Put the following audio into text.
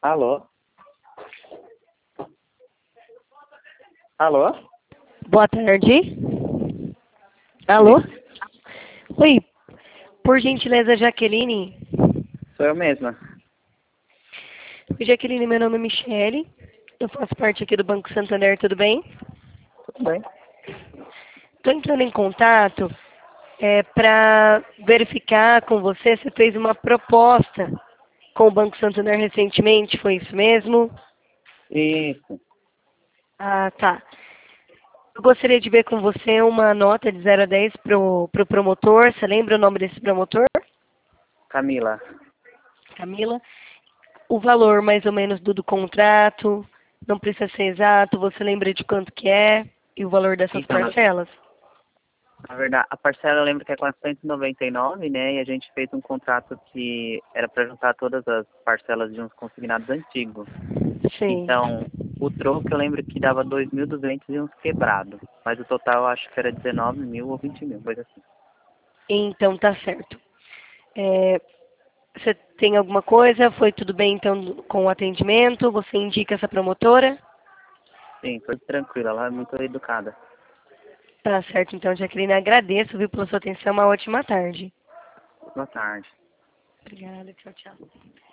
Alô? Alô? Boa tarde. Alô? Oi, por gentileza, Jaqueline. Sou eu mesma. Oi, Jaqueline, meu nome é Michele. Eu faço parte aqui do Banco Santander, tudo bem? Tudo bem? Estou entrando em contato para verificar com você se fez uma proposta com o Banco Santander recentemente, foi isso mesmo? Isso. Ah, tá. Eu gostaria de ver com você uma nota de 0 a 10 pro promotor. Você lembra o nome desse promotor? Camila. Camila. O valor mais ou menos do contrato, não precisa ser exato, você lembra de quanto que é e o valor dessas Então, parcelas? na verdade, a parcela eu lembro que é 499, né? E a gente fez um contrato que era para juntar todas as parcelas de uns consignados antigos. Sim. Então, o troco eu lembro que dava 2.200 e uns quebrados. Mas o total eu acho que era 19 mil ou 20 mil, coisa assim. Então tá certo. É, você tem alguma coisa? Foi tudo bem então com o atendimento? Você indica essa promotora? Sim, foi tranquilo, ela é muito educada. Tá certo, então, Jaqueline, agradeço, viu, pela sua atenção. Uma ótima tarde. Boa tarde. Obrigada, tchau, tchau.